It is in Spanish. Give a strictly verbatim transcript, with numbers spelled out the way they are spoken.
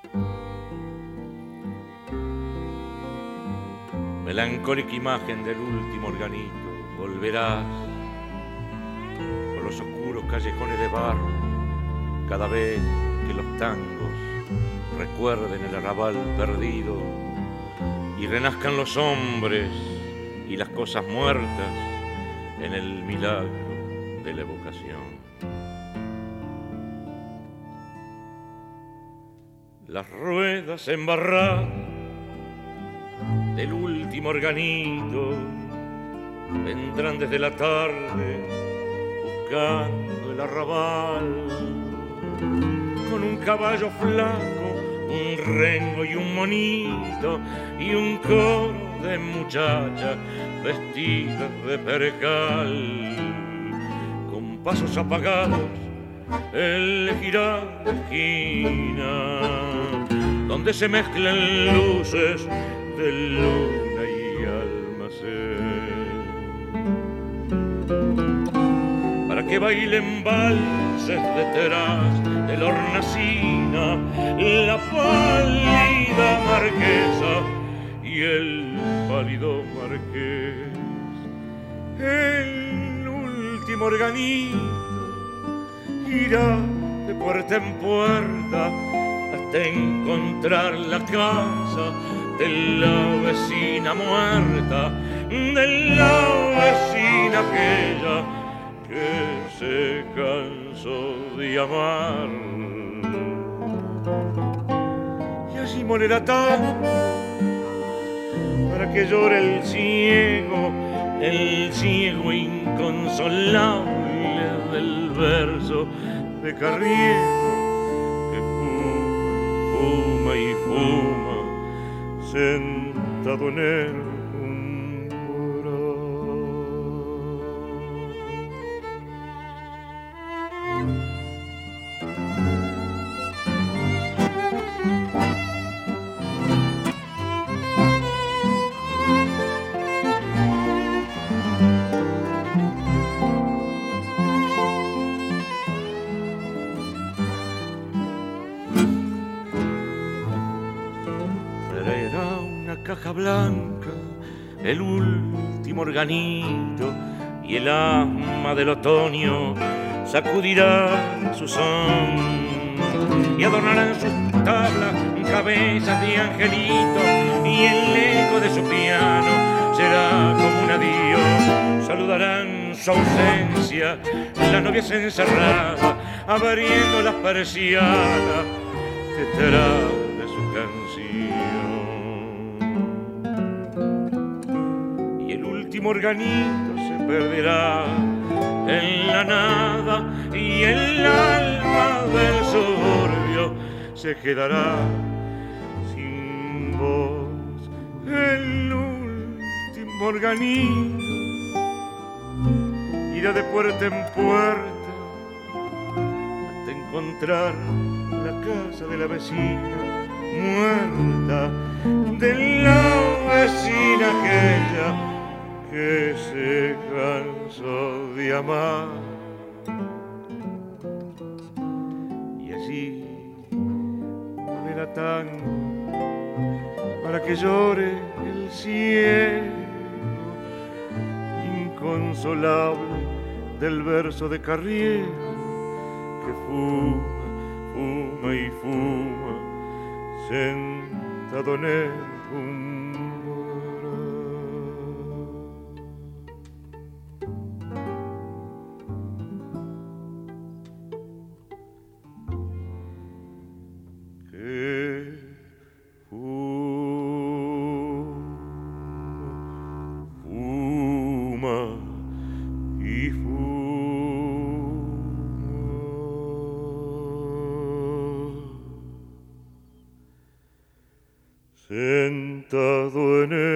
Melancólica imagen del último organito, volverás por los oscuros callejones de barro cada vez que los tangos recuerden el arrabal perdido y renazcan los hombres y las cosas muertas en el milagro de la evocación. Las ruedas embarradas del último organito vendrán desde la tarde buscando el arrabal con un caballo flaco, un rengo y un monito y un coro de muchachas vestidas de percal. Con pasos apagados elegirá la esquina donde se mezclan luces de luna y almacén, para que bailen valses detrás de la hornacina la pálida marquesa y el pálido marqués. El último organito irá de puerta en puerta hasta encontrar la casa de la vecina muerta, de la vecina aquella que se cansó de amar. Y allí morirá tanto para que llore el ciego, el ciego inconsolable del verso de Carriego, que fuma, fuma y fuma sentado en el umbral. Traerá una caja blanca, el último organito, y el asma del otoño sacudirá su son y adornarán sus tablas cabezas de angelito, y el eco de su piano será como un adiós. Saludarán su ausencia las novias encerradas, abriendo las persianas detrás de su canción. Y el último organito se perderá en la nada, y el alma del suburbio se quedará sin voz. El último organito irá de puerta en puerta hasta encontrar la casa de la vecina muerta, de la vecina aquella que se cansó de amar. Y así morirá tango para que llore el cielo inconsolable del verso de Carriego, que fuma, fuma y fuma sentado en el umbral. Que fuma, fuma y fuma sentado en el